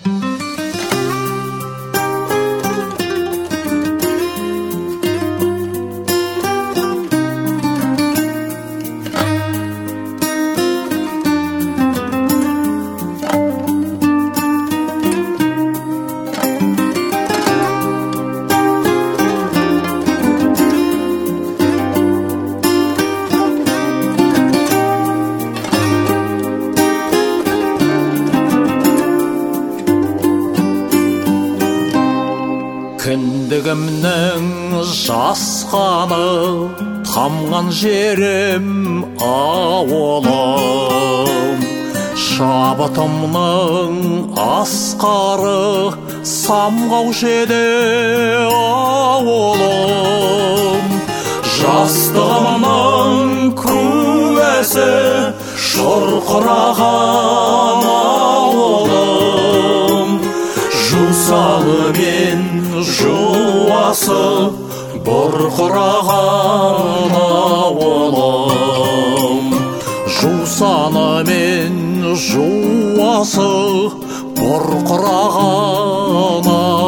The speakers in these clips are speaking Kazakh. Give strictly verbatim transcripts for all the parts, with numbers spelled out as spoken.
Кіндігімнің жасқаны тамған жерім ауылым, шабытымның асқары самғаушы еді ауылым. Жастығымның куәсі шұрқыраған ауылым, жусалы мен жуасы бұрқыраған ауылым, жусаны мен жуасы бұрқыраған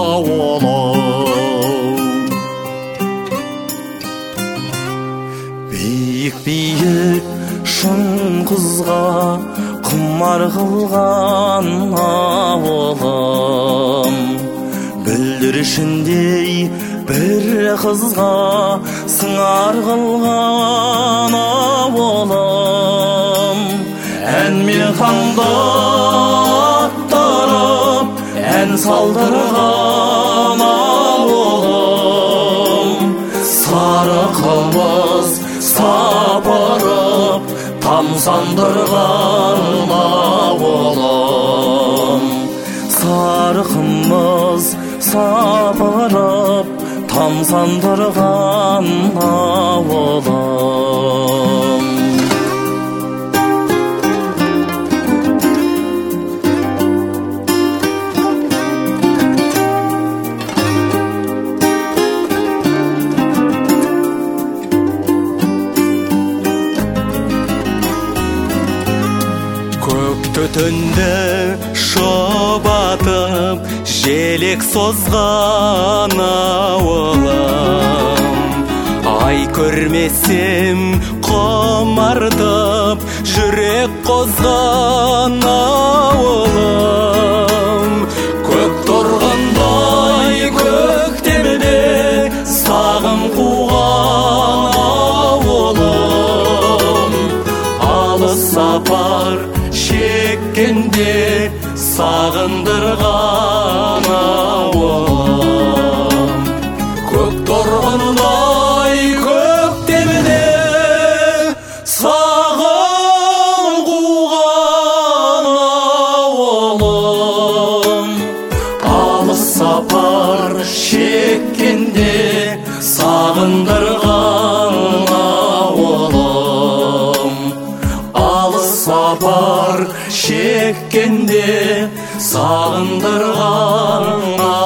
ауылым. Биік-биік шың қызға құмар қылған ауылым, бүлдіршіндей бір қызға сыңар қылған ауылым. Ән мен таңда аттарып, ән салдырған ауылым, сары қымыз сапырып тамсандырған ауылым, сары қымыз сапырып тамсандырған ауылым. Көк түтінді шұбатып желек созған ауылым, ай көрмесем құмартып жүрек қозған ауылым. Көк торғындай көктемде сағым қуған ауылым, алыс сапар шеккенде сағындырған ауылым. Көк торғындай көктемде сағым қуған ауылым, алыс сапар шеккенде сағындырған ауылым, алыс сапар шеккенде сағындырған